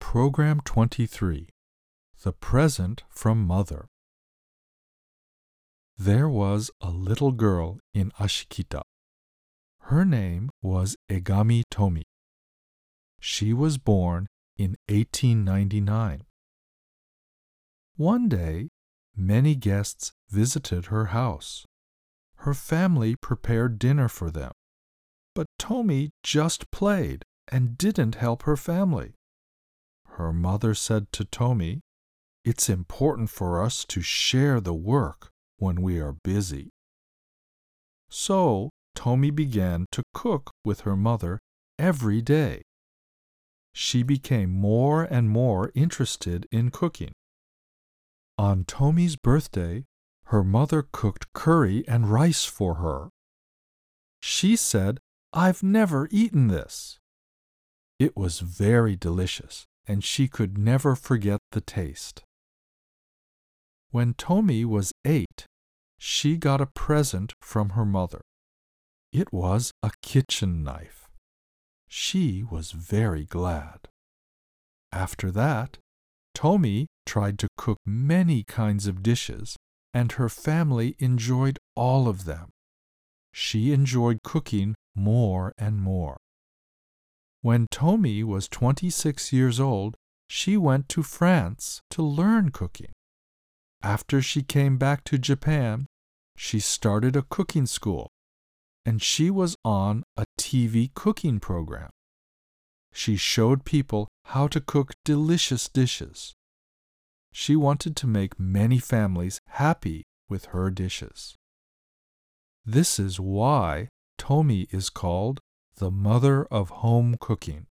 Program 23, The Present from Mother. There was a little girl in Ashikita. Her name was Egami Tomi. She was born in 1899. One day, many guests visited her house. Her family prepared dinner for them, but Tomi just played and didn't help her family. Her mother said to Tomi, "It's important for us to share the work when we are busy." So Tomi began to cook with her mother every day. She became more and more interested in cooking. On Tomi's birthday, her mother cooked curry and rice for her. She said, "I've never eaten this." It was very delicious, and she could never forget the taste. When Tomi was 8, she got a present from her mother. It was a kitchen knife. She was very glad. After that, Tomi tried to cook many kinds of dishes, and her family enjoyed all of them. She enjoyed cooking more and more. When Tomi was 26 years old, she went to France to learn cooking. After she came back to Japan, she started a cooking school, and she was on a TV cooking program. She showed people how to cook delicious dishes. She wanted to make many families happy with her dishes. This is why Tomi is called the mother of home cooking.